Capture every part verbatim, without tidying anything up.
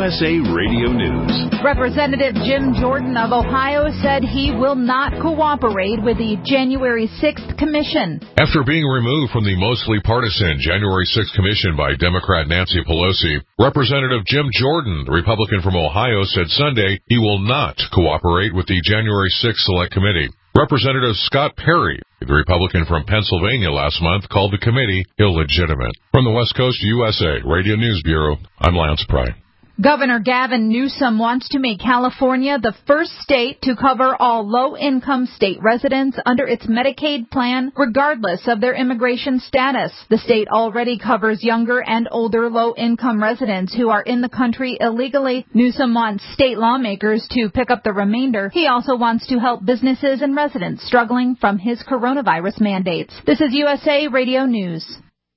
S A Radio News. Representative Jim Jordan of Ohio said he will not cooperate with the January sixth Commission. After being removed from the mostly partisan January sixth Commission by Democrat Nancy Pelosi, Representative Jim Jordan, the Republican from Ohio, said Sunday he will not cooperate with the January sixth Select Committee. Representative Scott Perry, the Republican from Pennsylvania, last month called the committee illegitimate. From the West Coast U S A Radio News Bureau, I'm Lance Pry. Governor Gavin Newsom wants to make California the first state to cover all low-income state residents under its Medicaid plan, regardless of their immigration status. The state already covers younger and older low-income residents who are in the country illegally. Newsom wants state lawmakers to pick up the remainder. He also wants to help businesses and residents struggling from his coronavirus mandates. This is U S A Radio News.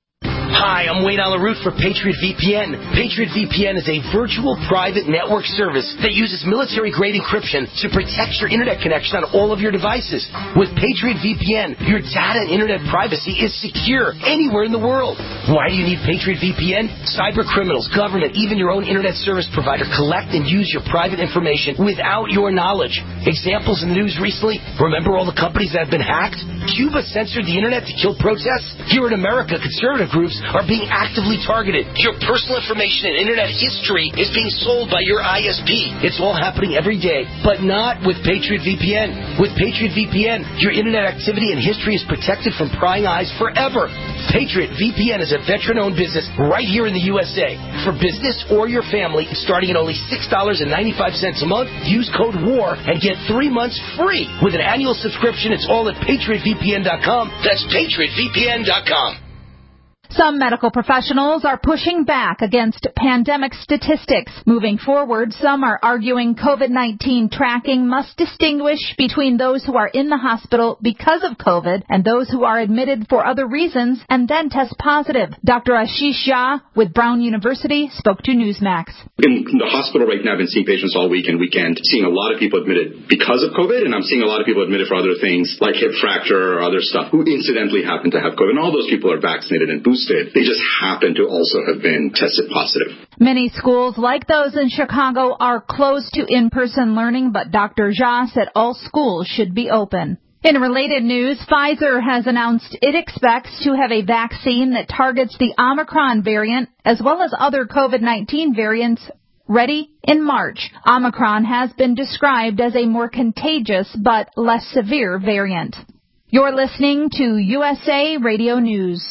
Hi, I'm Wayne Alaroot for Patriot V P N. Patriot V P N is a virtual private network service that uses military-grade encryption to protect your internet connection on all of your devices. With Patriot V P N, your data and internet privacy is secure anywhere in the world. Why do you need Patriot V P N? Cyber criminals, government, even your own internet service provider collect and use your private information without your knowledge. Examples in the news recently, remember all the companies that have been hacked? Cuba censored the internet to kill protests? Here in America, conservative groups are being actively targeted. Your personal information and internet history is being sold by your I S P. It's all happening every day, but not with Patriot V P N. With Patriot V P N, your internet activity and history is protected from prying eyes forever. Patriot V P N is a veteran-owned business right here in the U S A. For business or your family, starting at only six dollars and ninety-five cents a month, use code WAR and get three months free. With an annual subscription, it's all at patriot v p n dot com. That's patriot v p n dot com. Some medical professionals are pushing back against pandemic statistics. Moving forward, some are arguing COVID nineteen tracking must distinguish between those who are in the hospital because of COVID and those who are admitted for other reasons and then test positive. Doctor Ashish Jha with Brown University spoke to Newsmax. In the hospital right now, I've been seeing patients all week and weekend, seeing a lot of people admitted because of COVID, and I'm seeing a lot of people admitted for other things like hip fracture or other stuff who incidentally happen to have COVID. And all those people are vaccinated and boosted. They just happen to also have been tested positive. Many schools, like those in Chicago, are closed to in-person learning, but Doctor Jha said all schools should be open. In related news, Pfizer has announced it expects to have a vaccine that targets the Omicron variant as well as other COVID nineteen variants ready in March. Omicron has been described as a more contagious but less severe variant. You're listening to U S A Radio News.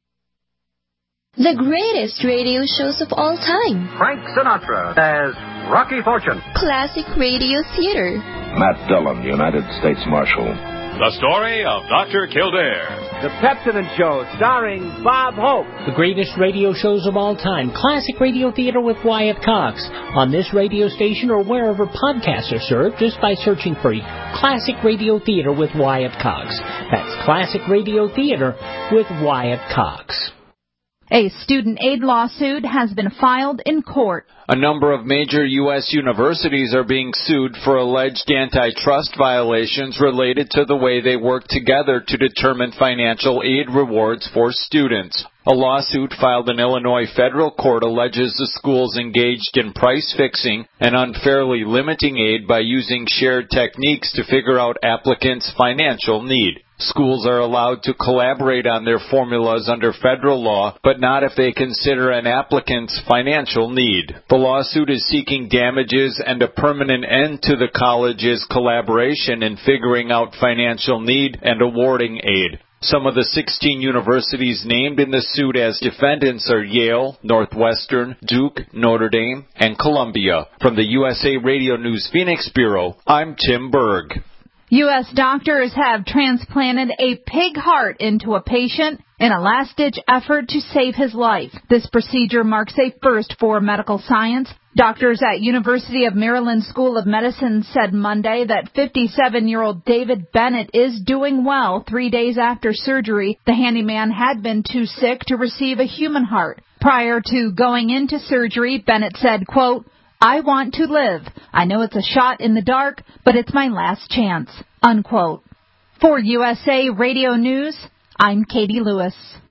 The greatest radio shows of all time. Frank Sinatra as Rocky Fortune. Classic Radio Theater. Matt Dillon, United States Marshal. The story of Doctor Kildare. The Pepsodent Show, starring Bob Hope. The greatest radio shows of all time. Classic Radio Theater with Wyatt Cox. On this radio station or wherever podcasts are served, just by searching for Classic Radio Theater with Wyatt Cox. That's Classic Radio Theater with Wyatt Cox. A student aid lawsuit has been filed in court. A number of major U S universities are being sued for alleged antitrust violations related to the way they work together to determine financial aid rewards for students. A lawsuit filed in Illinois federal court alleges the schools engaged in price fixing and unfairly limiting aid by using shared techniques to figure out applicants' financial need. Schools are allowed to collaborate on their formulas under federal law, but not if they consider an applicant's financial need. The lawsuit is seeking damages and a permanent end to the college's collaboration in figuring out financial need and awarding aid. Some of the sixteen universities named in the suit as defendants are Yale, Northwestern, Duke, Notre Dame, and Columbia. From the U S A Radio News Phoenix Bureau, I'm Tim Berg. U S doctors have transplanted a pig heart into a patient in a last-ditch effort to save his life. This procedure marks a first for medical science. Doctors at University of Maryland School of Medicine said Monday that fifty-seven-year-old David Bennett is doing well three days after surgery. The handyman had been too sick to receive a human heart. Prior to going into surgery, Bennett said, quote, "I want to live. I know it's a shot in the dark, but it's my last chance," unquote. For U S A Radio News, I'm Katie Lewis.